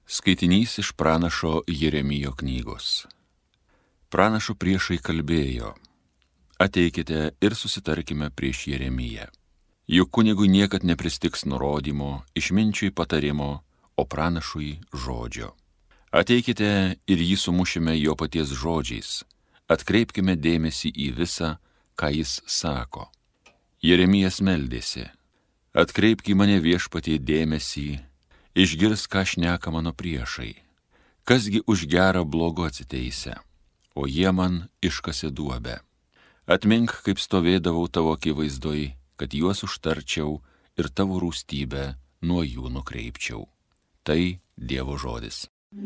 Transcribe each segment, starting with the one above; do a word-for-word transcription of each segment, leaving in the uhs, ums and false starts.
Skaitinys iš pranašo Jeremijo knygos. Pranašo priešai kalbėjo: ateikite ir susitarkime prieš Jeremiją. Juk kunigui niekad nepristiks nurodymo, išminčiui patarimo, o pranašui žodžio. Ateikite ir jį sumušime jo paties žodžiais, atkreipkime dėmesį į visą, ką jis sako. Jeremijas meldėsi: atkreipk į mane Viešpatie dėmesį, išgirs, ką šneka mano priešai. Kasgi už gerą blogo atsiteisia, o jie man iškasė duobę. Atmink, kaip stovėdavau tavo akivaizdoj, kad juos užtarčiau ir tavo rūstybę nuo jų nukreipčiau. Tai Dievo žodis.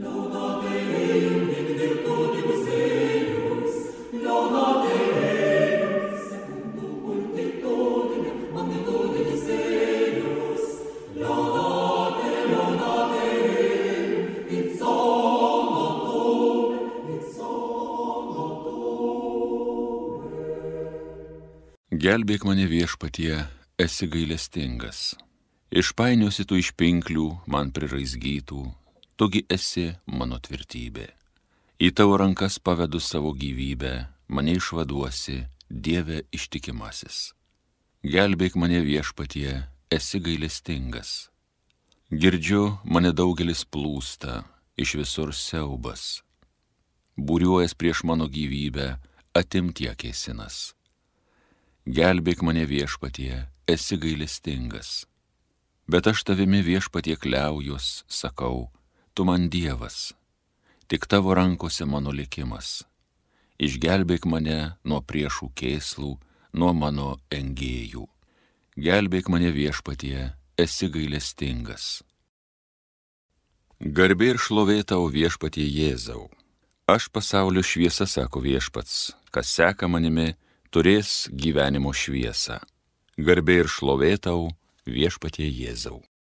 Gelbėk mane Viešpatie, esi gailestingas. Išpainiosi tu iš pinklių man priraizgytų, tugi esi mano tvirtybė. Į tavo rankas pavedu savo gyvybę, mane išvaduosi, Dieve ištikimasis. Gelbėk mane Viešpatie, esi gailestingas. Girdžiu, mane daugelis plūsta, iš visur siaubas. Būriuojas prieš mano gyvybę, atimtie kėsinas. Gelbėk mane Viešpatie, esi gailestingas. Bet aš tavimi Viešpatie kliaujuos, sakau, tu man Dievas, tik tavo rankose mano likimas. Išgelbėk mane nuo priešų kėslų, nuo mano engėjų. Gelbėk mane Viešpatie, esi gailestingas. Garbė ir šlovė tau Viešpatie Jėzau. Aš pasaulio šviesa, sako Viešpats, kas seka manimi, turės gyvenimo šviesą. Garbė ir šlovė tau, Viešpatie Jėzau.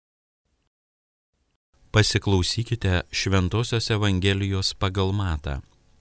Pasiklausykite Šventosios Evangelijos pagal Matą.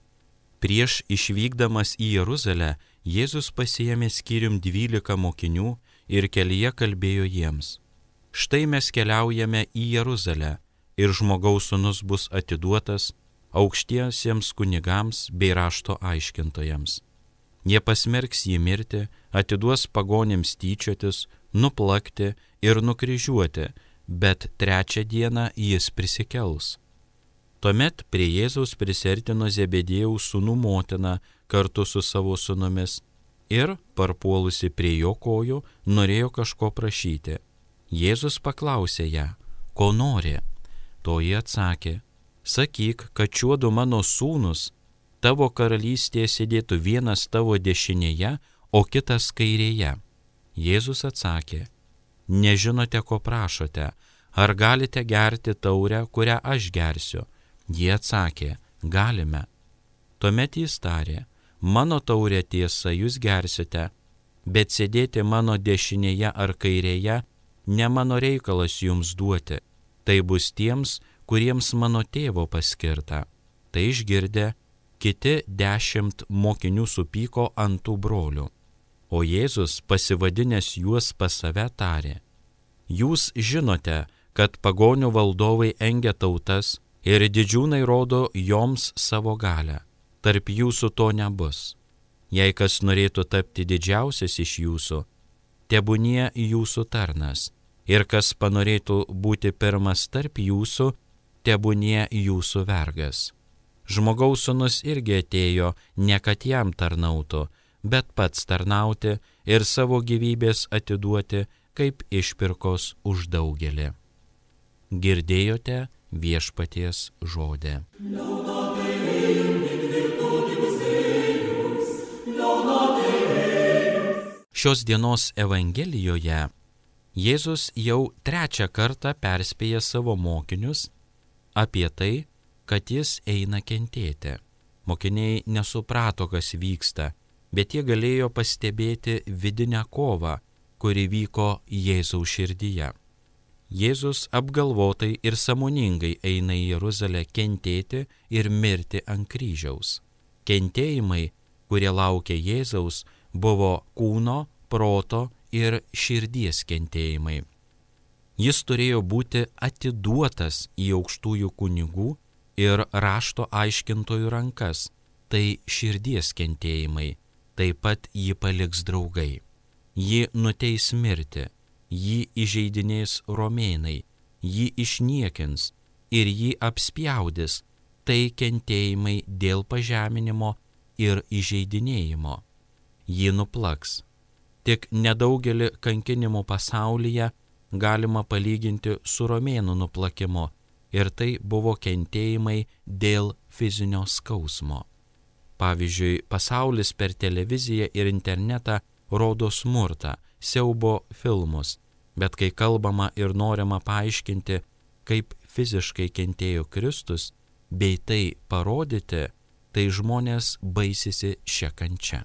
Prieš išvykdamas į Jeruzalę, Jėzus pasiėmė skyrium dvylika mokinių ir kelyje kalbėjo jiems: štai mes keliaujame į Jeruzalę, ir žmogaus sūnus bus atiduotas aukštiesiems kunigams bei rašto aiškintojams. Jie pasmerks jį mirti, atiduos pagonims tyčiotis, nuplakti ir nukryžiuoti, bet trečią dieną jis prisikels. Tuomet prie Jėzaus prisertino Zebediejaus sūnų motina kartu su savo sūnumis ir, parpuolusi prie jo kojų, norėjo kažko prašyti. Jėzus paklausė ją: ko nori? Toji atsakė: sakyk, kad šiuodu mano sūnus tavo karalystėje sėdėtų vienas tavo dešinėje, o kitas kairėje. Jėzus atsakė: nežinote, ko prašote, ar galite gerti taurę, kurią aš gersiu? Jie atsakė: galime. Tuomet jis tarė: mano taurė tiesa jūs gersite, bet sėdėti mano dešinėje ar kairėje ne mano reikalas jums duoti, tai bus tiems, kuriems mano tėvo paskirta. Tai išgirdę, kiti dešimt mokinių supyko ant tų brolių. O Jėzus, pasivadinęs juos pas save, tarė: jūs žinote, kad pagonių valdovai engia tautas ir didžiūnai rodo joms savo galią. Tarp jūsų to nebus. Jei kas norėtų tapti didžiausias iš jūsų, tebūnie jūsų tarnas, ir kas panorėtų būti pirmas tarp jūsų, tebūnie jūsų vergas. Žmogaus sūnus irgi atėjo ne kad jam tarnautų, bet pats tarnauti ir savo gyvybės atiduoti kaip išpirkos už daugelį. Girdėjote Viešpaties žodį. Šios dienos Evangelijoje Jėzus jau trečią kartą perspėja savo mokinius apie tai, kad jis eina kentėti. Mokiniai nesuprato, kas vyksta, bet jie galėjo pastebėti vidinę kovą, kuri vyko Jėzaus širdyje. Jėzus apgalvotai ir sąmoningai eina į Jeruzalę kentėti ir mirti ant kryžiaus. Kentėjimai, kurie laukia Jėzaus, buvo kūno, proto ir širdies kentėjimai. Jis turėjo būti atiduotas į aukštųjų kunigų ir rašto aiškintojų rankas. Tai širdies kentėjimai, taip pat jį paliks draugai. Jį nuteis mirti, jį įžeidinės romėnai, jį išniekins ir jį apspjaudys. Tai kentėjimai dėl pažeminimo ir įžeidinėjimo. Jį nuplaks. Tik nedaugelį kankinimų pasaulyje galima palyginti su romėnų nuplakimu, ir tai buvo kentėjimai dėl fizinio skausmo. Pavyzdžiui, pasaulis per televiziją ir internetą rodo smurtą, siaubo filmus, bet kai kalbama ir norima paaiškinti, kaip fiziškai kentėjo Kristus, bei tai parodyti, tai žmonės baisisi šią kančią.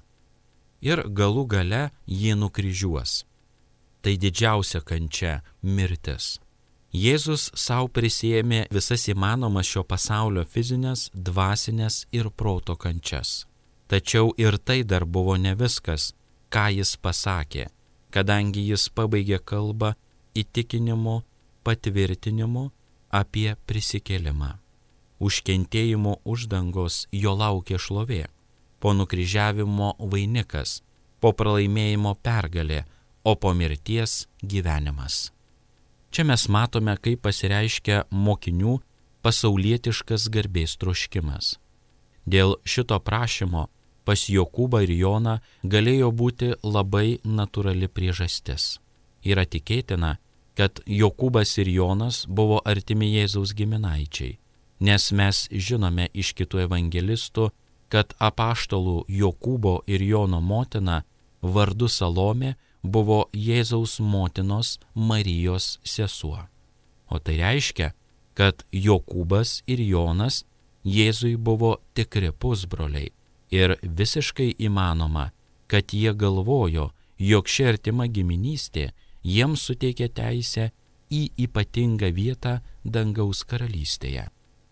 Ir galų gale jį nukryžiuos. Tai didžiausia kančia – mirtis. Jėzus savo prisėmė visas įmanomas šio pasaulio fizinės, dvasinės ir proto kančias. Tačiau ir tai dar buvo ne viskas, ką jis pasakė, kadangi jis pabaigė kalbą įtikinimu, patvirtinimu apie prisikėlimą. Už kentėjimo uždangos jo laukė šlovė, po nukryžiavimo vainikas, po pralaimėjimo pergalė, o po mirties gyvenimas. Čia mes matome, kaip pasireiškia mokinių pasaulietiškas garbės troškimas. Dėl šito prašymo pas Jokūbą ir Joną galėjo būti labai natūrali priežastis. Yra tikėtina, kad Jokūbas ir Jonas buvo artimi Jėzaus giminaičiai, nes mes žinome iš kitų evangelistų, kad apaštalų Jokūbo ir Jono motina vardu Salomė buvo Jėzaus motinos Marijos sesuo. O tai reiškia, kad Jokūbas ir Jonas Jėzui buvo tikri pusbroliai ir visiškai įmanoma, kad jie galvojo, jog ši artima giminystė jiems suteikė teisę į ypatingą vietą dangaus karalystėje.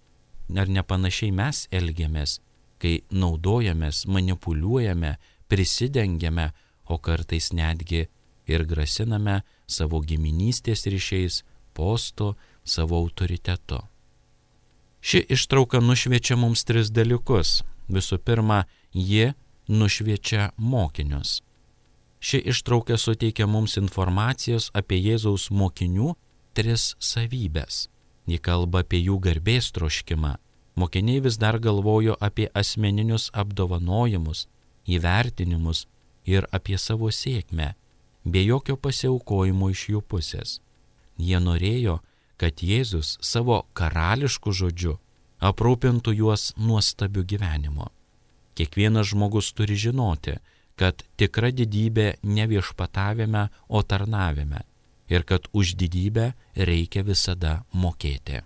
Ar nepanašiai mes elgiamės, kai naudojamės, manipuliuojame, prisidengiame, o kartais netgi ir grasiname savo giminystės ryšiais, postu, savo autoritetu. Ši ištrauka nušviečia mums tris dalykus. Visų pirma, ji nušviečia mokinius. Ši ištrauka suteikia mums informacijos apie Jėzaus mokinių tris savybės. Ji kalba apie jų garbės troškimą. Mokiniai vis dar galvojo apie asmeninius apdovanojimus, įvertinimus ir apie savo sėkmę, be jokio pasiaukojimo iš jų pusės. Jie norėjo, kad Jėzus savo karališku žodžiu aprūpintų juos nuostabiu gyvenimu. Kiekvienas žmogus turi žinoti, kad tikra didybė ne viešpatavime, o tarnavime, ir kad už didybę reikia visada mokėti.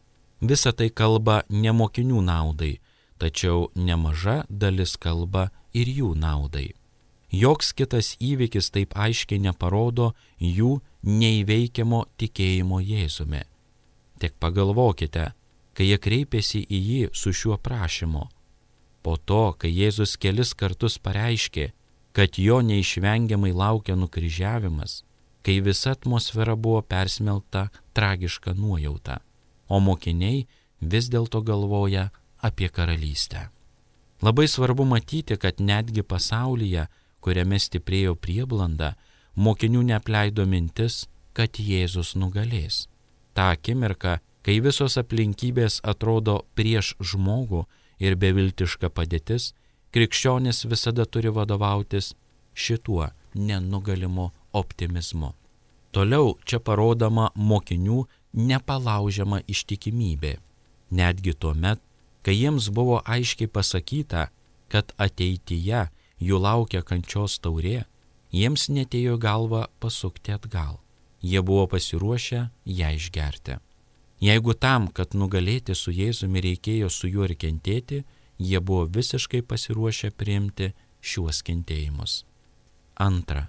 Visa tai kalba ne mokinių naudai, tačiau nemaža dalis kalba ir jų naudai. Joks kitas įvykis taip aiškiai neparodo jų neįveikiamo tikėjimo Jėzumi. Tik pagalvokite, kai jie kreipėsi į jį su šiuo prašymu. Po to, kai Jėzus kelis kartus pareiškė, kad jo neišvengiamai laukia nukryžiavimas, kai visa atmosfera buvo persmelkta tragiška nuojauta, o mokiniai vis dėlto galvoja apie karalystę. Labai svarbu matyti, kad netgi pasaulyje, kuriame stiprėjo prieblanda, mokinių neapleido mintis, kad Jėzus nugalės. Ta akimirka, kai visos aplinkybės atrodo prieš žmogų ir beviltiška padėtis, krikščionis visada turi vadovautis šituo nenugalimu optimizmu. Toliau čia parodoma mokinių nepalaužiama ištikimybė. Netgi tuomet, kai jiems buvo aiškiai pasakyta, kad ateityje jų laukia kančios taurė, jiems netėjo galva pasukti atgal. Jie buvo pasiruošę ją išgerti. Jeigu tam, kad nugalėti su Jėzumi reikėjo su juo ir kentėti, jie buvo visiškai pasiruošę priimti šiuos kentėjimus. Antra.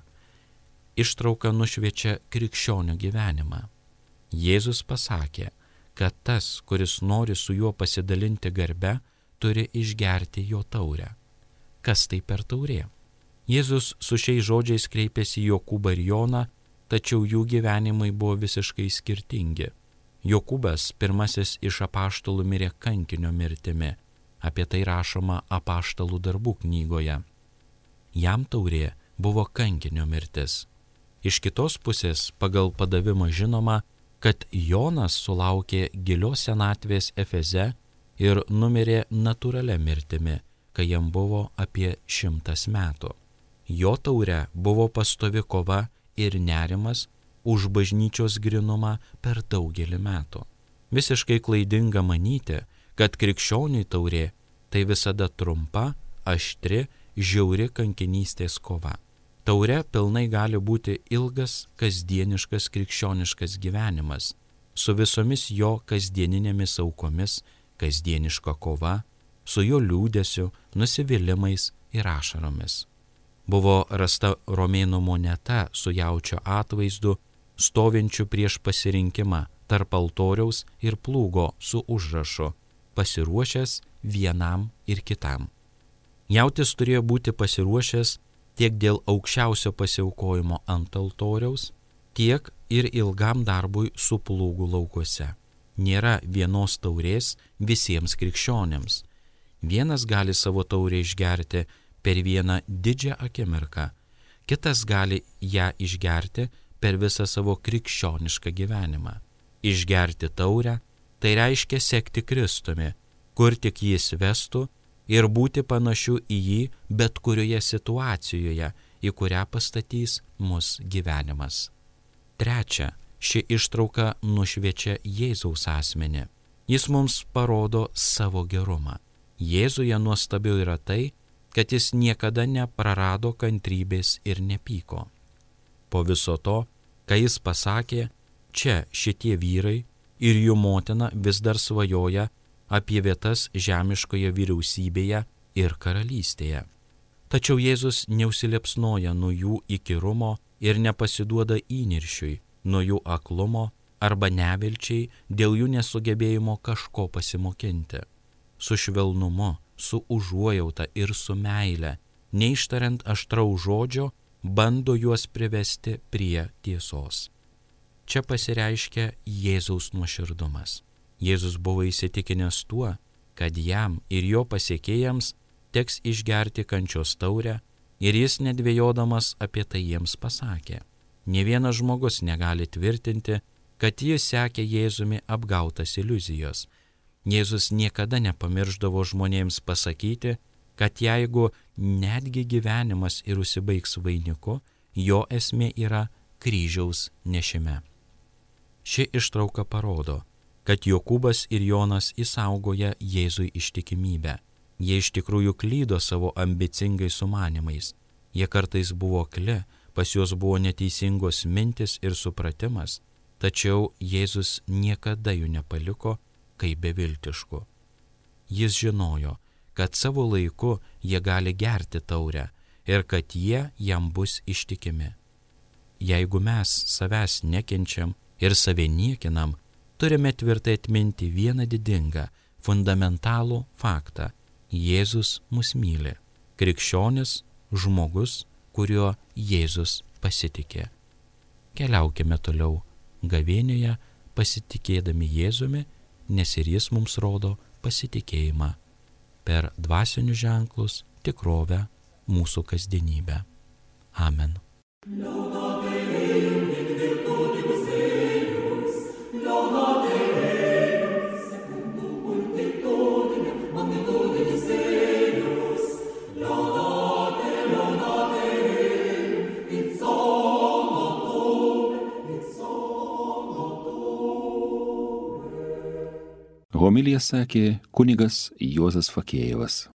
Ištrauka nušviečia krikščionio gyvenimą. Jėzus pasakė, kad tas, kuris nori su juo pasidalinti garbe, turi išgerti jo taurę. Kas tai per taurė? Jėzus su šiais žodžiais kreipėsi į Jokūbą ir Joną, tačiau jų gyvenimai buvo visiškai skirtingi. Jokūbas, pirmasis iš apaštalų, mirė kankinio mirtimi. Apie tai rašoma Apaštalų darbų knygoje. Jam taurė buvo kankinio mirtis. Iš kitos pusės, pagal padavimą žinoma, kad Jonas sulaukė gilios senatvės Efeze ir numirė natūralia mirtimi, kai jam buvo apie šimtas metų. Jo taure buvo pastovi kova ir nerimas už bažnyčios grinumą per daugelį metų. Visiškai klaidinga manyti, kad krikščioniui taurė tai visada trumpa, aštri, žiauri kankinystės kova. Taure pilnai gali būti ilgas, kasdieniškas krikščioniškas gyvenimas, su visomis jo kasdieninėmis aukomis, kasdieniška kova, su jo liūdesiu, nusivylimais ir ašaromis. Buvo rasta romėnų moneta su jaučio atvaizdu, stovinčiu prieš pasirinkimą tarp altoriaus ir plūgo su užrašu pasiruošęs vienam ir kitam. Jautis turėjo būti pasiruošęs tiek dėl aukščiausio pasiaukojimo ant altoriaus, tiek ir ilgam darbui su plūgu laukuose. Nėra vienos taurės visiems krikščionėms. Vienas gali savo taurę išgerti per vieną didžią akimirką, kitas gali ją išgerti per visą savo krikščionišką gyvenimą. Išgerti taurę tai reiškia sekti Kristumi, kur tik jis vestų ir būti panašiu į jį bet kurioje situacijoje, į kurią pastatys mus gyvenimas. Trečia, ši ištrauka nušviečia Jėzaus asmenį. Jis mums parodo savo gerumą. Jėzuje nuostabiau yra tai, kad jis niekada neprarado kantrybės ir nepyko. Po viso to, kai jis pasakė, čia šitie vyrai ir jų motina vis dar svajoja apie vietas žemiškoje vyriausybėje ir karalystėje. Tačiau Jėzus neužsiliepsnoja nuo jų įkyrumo ir nepasiduoda įniršiui, nuo jų aklumo arba nevilčiai dėl jų nesugebėjimo kažko pasimokinti. Su švelnumu, su užuojauta ir su meile, neištariant aštraus žodžio, bando juos privesti prie tiesos. Čia pasireiškia Jėzaus nuoširdumas. Jėzus buvo įsitikinęs tuo, kad jam ir jo pasiekėjams teks išgerti kančios taurę, ir jis nedvejodamas apie tai jiems pasakė. Nė vienas žmogus negali tvirtinti, kad jis sekė Jėzumi apgautas iliuzijos. Jėzus niekada nepamirždavo žmonėms pasakyti, kad jeigu netgi gyvenimas ir užsibaigs vainiku, jo esmė yra kryžiaus nešime. Ši ištrauka parodo, kad Jokūbas ir Jonas išsaugoja Jėzui ištikimybę. Jie iš tikrųjų klydo savo ambicingais sumanimais. Jie kartais buvo akli, pas juos buvo neteisingos mintis ir supratimas, tačiau Jėzus niekada jų nepaliko kaip beviltiškų. Jis žinojo, kad savo laiku jie gali gerti taurę ir kad jie jam bus ištikimi. Jeigu mes savęs nekenčiam ir save niekinam, turime tvirtai atminti vieną didingą, fundamentalų faktą. Jėzus mus myli. Krikščionis žmogus, kuriuo Jėzus pasitikė. Keliaukime toliau gavėnioje pasitikėdami Jėzumi, nes ir jis mums rodo pasitikėjimą per dvasinius ženklus, tikrovę, mūsų kasdienybę. Amen. Homiliją sakė kunigas Juozas Fakėjevas.